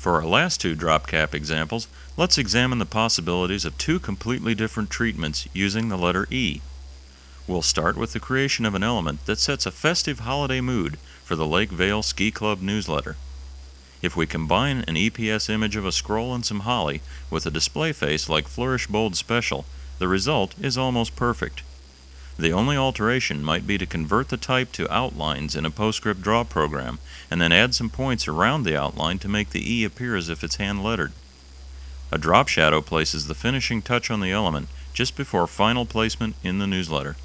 For our last two drop cap examples, let's examine the possibilities of two completely different treatments using the letter E. We'll start with the creation of an element that sets a festive holiday mood for the Lake Vale Ski Club newsletter. If we combine an EPS image of a scroll and some holly with a display face like Flourish Bold Special, the result is almost perfect. The only alteration might be to convert the type to outlines in a PostScript draw program, and then add some points around the outline to make the E appear as if it's hand-lettered. A drop shadow places the finishing touch on the element just before final placement in the newsletter.